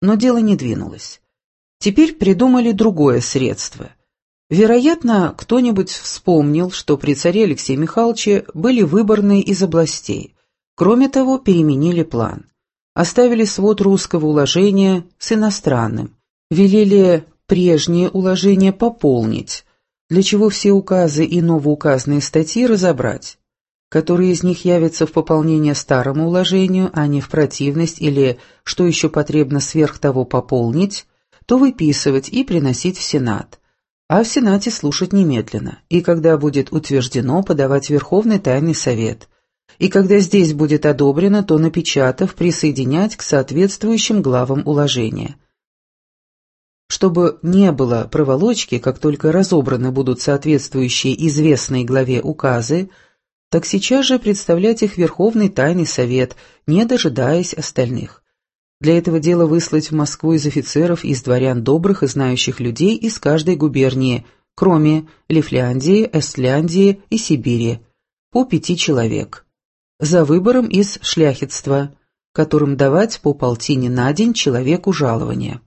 но дело не двинулось. Теперь придумали другое средство. Вероятно, кто-нибудь вспомнил, что при царе Алексее Михайловиче были выборные из областей. Кроме того, переменили план. Оставили свод русского уложения с иностранным. Велели прежнее уложение пополнить, для чего все указы и новоуказанные статьи разобрать. Которые из них явятся в пополнение старому уложению, а не в противность или, что еще потребно сверх того пополнить, то выписывать и приносить в Сенат. А в Сенате слушать немедленно, и когда будет утверждено, подавать в Верховный Тайный Совет. И когда здесь будет одобрено, то, напечатав, присоединять к соответствующим главам уложения. Чтобы не было проволочки, как только разобраны будут соответствующие известной главе указы, так сейчас же представлять их в Верховный Тайный Совет, не дожидаясь остальных. Для этого дела выслать в Москву из офицеров, из дворян добрых и знающих людей из каждой губернии, кроме Лифляндии, Эстляндии и Сибири, по 5 человек. За выбором из шляхетства, которым давать по полтине на день человеку жалования.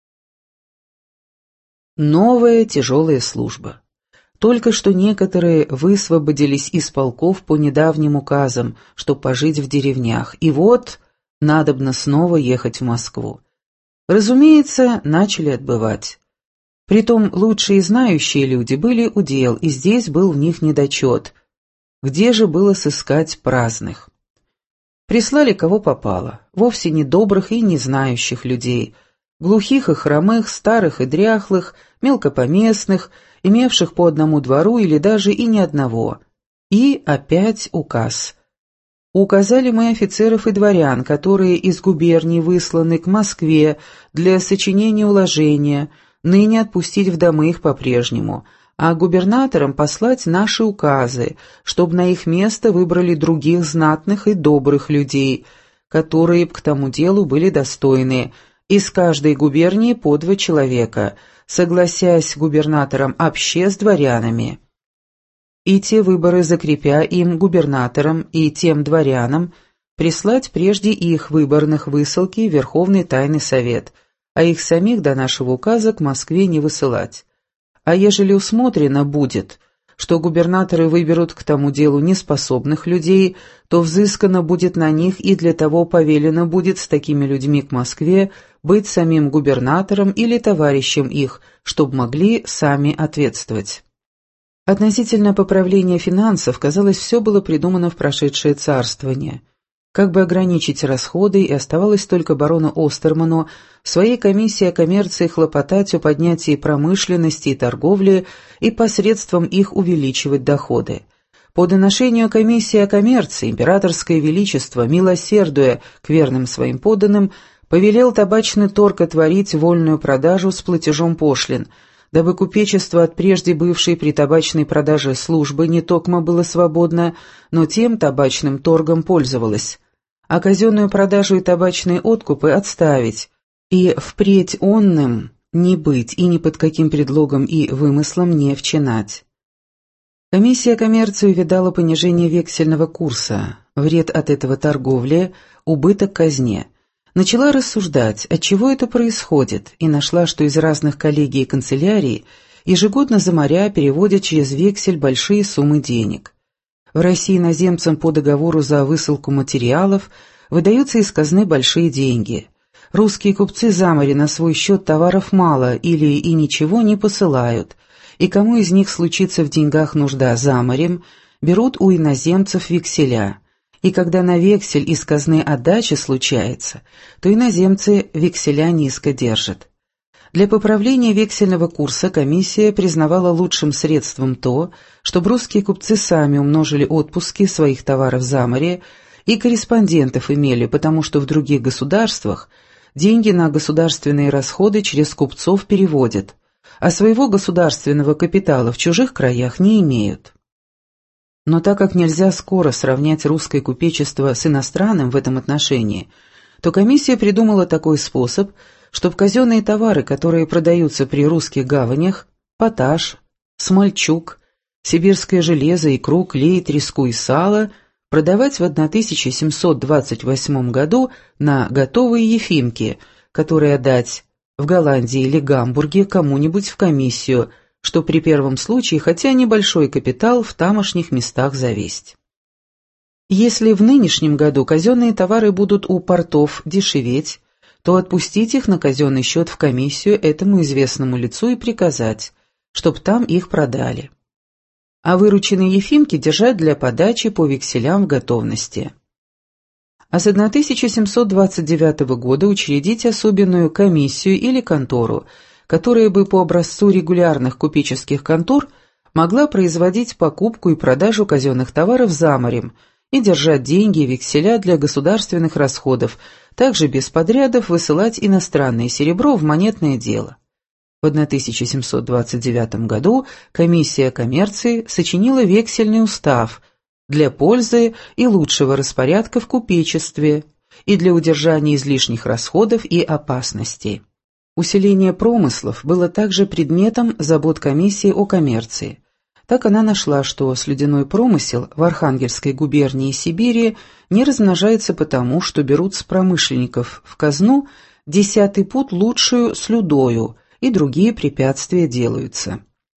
Новая тяжелая служба. Только что некоторые высвободились из полков по недавним указам, чтоб пожить в деревнях, и вот надобно снова ехать в Москву. Разумеется, начали отбывать. Притом лучшие и знающие люди были у дел, и здесь был в них недочет. Где же было сыскать праздных? Прислали кого попало, вовсе не добрых и не знающих людей, глухих и хромых, старых и дряхлых, мелкопоместных, имевших по одному двору или даже и ни одного. И опять указ. Указали мы офицеров и дворян, которые из губерний высланы к Москве для сочинения уложения, ныне отпустить в домы их по-прежнему, а губернаторам послать наши указы, чтобы на их место выбрали других знатных и добрых людей, которые б к тому делу были достойны, из каждой губернии по 2 человека, согласясь губернатором обще с дворянами. И те выборы, закрепя им, губернаторам и тем дворянам, прислать прежде их выборных высылки в Верховный Тайный Совет, а их самих до нашего указа к Москве не высылать. А ежели усмотрено будет, что губернаторы выберут к тому делу неспособных людей, то взыскано будет на них, и для того повелено будет с такими людьми к Москве быть самим губернатором или товарищем их, чтобы могли сами ответствовать. Относительно поправления финансов, казалось, все было придумано в прошедшее царствование. Как бы ограничить расходы, и оставалось только барону Остерману в своей комиссии о коммерции хлопотать о поднятии промышленности и торговли и посредством их увеличивать доходы. По доношению комиссии о коммерции императорское величество, милосердуя к верным своим подданным, повелел табачный торг отворить вольную продажу с платежом пошлин, дабы купечество от прежде бывшей при табачной продаже службы не токмо было свободно, но тем табачным торгом пользовалось, а казенную продажу и табачные откупы отставить, и впредь онным не быть и ни под каким предлогом и вымыслом не вчинать. Комиссия коммерцию видала понижение вексельного курса, вред от этого торговле, убыток казне. Начала рассуждать, отчего это происходит, и нашла, что из разных коллегий и канцелярий ежегодно за моря переводят через вексель большие суммы денег. В России иноземцам по договору за высылку материалов выдаются из казны большие деньги. Русские купцы за море на свой счет товаров мало или и ничего не посылают, и кому из них случится в деньгах нужда за морем, берут у иноземцев векселя. И когда на вексель из казны отдача случается, то иноземцы векселя низко держат. Для поправления вексельного курса комиссия признавала лучшим средством то, чтобы русские купцы сами умножили отпуски своих товаров за море и корреспондентов имели, потому что в других государствах деньги на государственные расходы через купцов переводят, а своего государственного капитала в чужих краях не имеют. Но так как нельзя скоро сравнять русское купечество с иностранным в этом отношении, то комиссия придумала такой способ, чтобы казенные товары, которые продаются при русских гаванях, поташ, смольчук, сибирское железо, икру, клей, треску и сало, продавать в 1728 году на готовые ефимки, которые отдать в Голландии или Гамбурге кому-нибудь в комиссию, что при первом случае, хотя небольшой капитал, в тамошних местах завесть. Если в нынешнем году казенные товары будут у портов дешеветь, то отпустить их на казенный счет в комиссию этому известному лицу и приказать, чтоб там их продали. А вырученные ефимки держать для подачи по векселям в готовности. А с 1729 года учредить особенную комиссию или контору, которая бы по образцу регулярных купеческих контор могла производить покупку и продажу казенных товаров за морем и держать деньги и векселя для государственных расходов, также без подрядов высылать иностранное серебро в монетное дело. В 1729 году комиссия коммерции сочинила вексельный устав для пользы и лучшего распорядка в купечестве и для удержания излишних расходов и опасностей. Усиление промыслов было также предметом забот комиссии о коммерции. Так она нашла, что слюдяной промысел в Архангельской губернии и Сибири не размножается потому, что берут с промышленников в казну 10-й пуд лучшую слюдою, и другие препятствия делаются.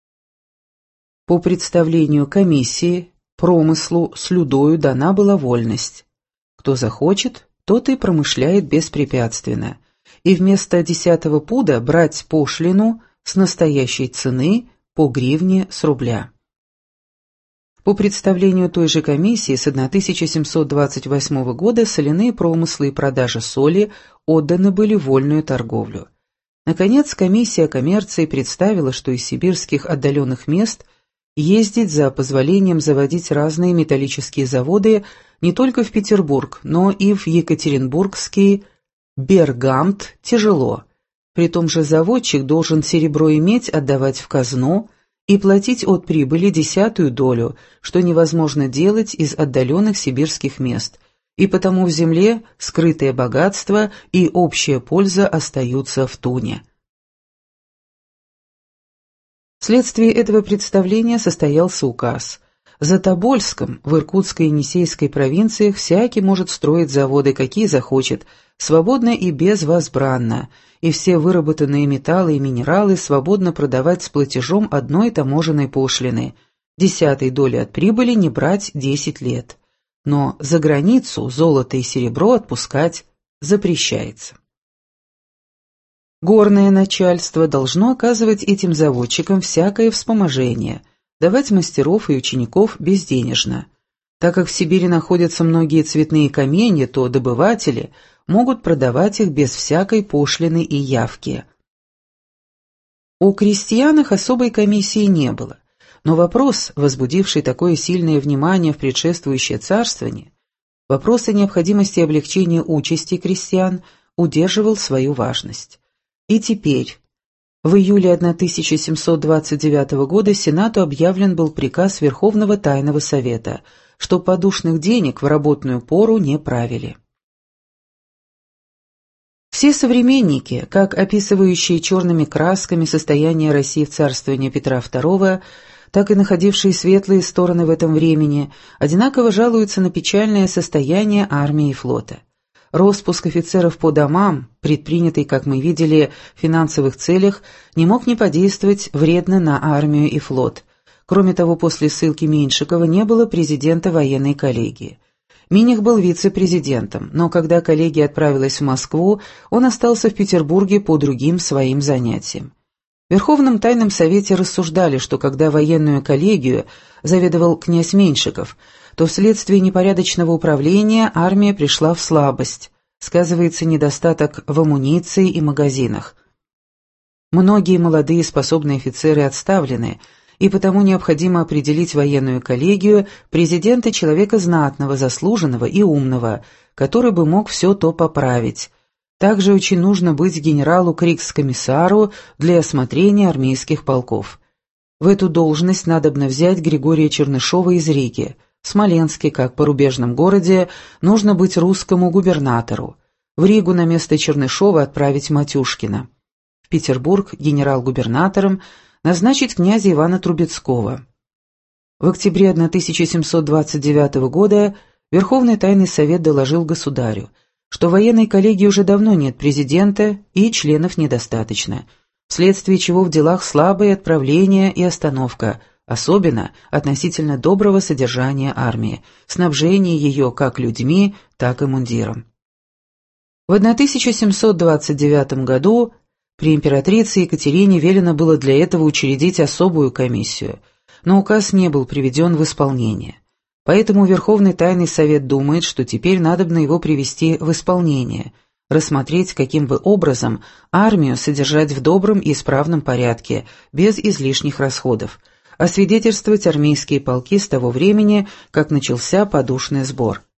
По представлению комиссии, промыслу слюдою дана была вольность. Кто захочет, тот и промышляет беспрепятственно, и вместо 10-го пуда брать пошлину с настоящей цены по гривне с рубля. По представлению той же комиссии с 1728 года соляные промыслы и продажа соли отданы были в вольную торговлю. Наконец, комиссия коммерции представила, что из сибирских отдаленных мест ездить за позволением заводить разные металлические заводы не только в Петербург, но и в Екатеринбургский Бергамт тяжело. При том же заводчик должен серебро и медь отдавать в казну и платить от прибыли 10-ю долю, что невозможно делать из отдаленных сибирских мест, и потому в земле скрытое богатство и общая польза остаются в туне. Вследствие этого представления состоялся указ. За Тобольском, в Иркутской и Енисейской провинциях, всякий может строить заводы, какие захочет, свободно и безвозбранно, и все выработанные металлы и минералы свободно продавать с платежом одной таможенной пошлины, 10-й доли от прибыли не брать 10 лет. Но за границу золото и серебро отпускать запрещается. Горное начальство должно оказывать этим заводчикам всякое вспоможение, давать мастеров и учеников безденежно. Так как в Сибири находятся многие цветные каменья, то добыватели могут продавать их без всякой пошлины и явки. О крестьянах особой комиссии не было, но вопрос, возбудивший такое сильное внимание в предшествующее царствование, вопрос о необходимости облегчения участи крестьян, удерживал свою важность. И теперь, в июле 1729 года Сенату объявлен был приказ Верховного Тайного Совета, что подушных денег в работную пору не правили. Все современники, как описывающие черными красками состояние России в царствовании Петра II, так и находившие светлые стороны в этом времени, одинаково жалуются на печальное состояние армии и флота. Роспуск офицеров по домам, предпринятый, как мы видели, в финансовых целях, не мог не подействовать вредно на армию и флот. Кроме того, после ссылки Меньшикова не было президента военной коллегии. Миних был вице-президентом, но когда коллегия отправилась в Москву, он остался в Петербурге по другим своим занятиям. В Верховном Тайном Совете рассуждали, что когда военную коллегию заведовал князь Меньшиков, то вследствие непорядочного управления армия пришла в слабость, сказывается недостаток в амуниции и магазинах. Многие молодые способные офицеры отставлены, и потому необходимо определить военную коллегию президента человека знатного, заслуженного и умного, который бы мог все то поправить. Также очень нужно быть генералу-крикс-комиссару для осмотрения армейских полков. В эту должность надобно взять Григория Чернышова из Риги. В Смоленске, как порубежном городе, нужно быть русскому губернатору. В Ригу на место Чернышова отправить Матюшкина. В Петербург генерал-губернатором назначить князя Ивана Трубецкого. В октябре 1729 года Верховный Тайный Совет доложил государю, что в военной коллегии уже давно нет президента и членов недостаточно, вследствие чего в делах слабые отправления и остановка, особенно относительно доброго содержания армии, снабжения ее как людьми, так и мундиром. В 1729 году при императрице Екатерине велено было для этого учредить особую комиссию, но указ не был приведен в исполнение. Поэтому Верховный Тайный Совет думает, что теперь надобно его привести в исполнение, рассмотреть, каким бы образом армию содержать в добром и исправном порядке, без излишних расходов, освидетельствовать армейские полки с того времени, как начался подушный сбор.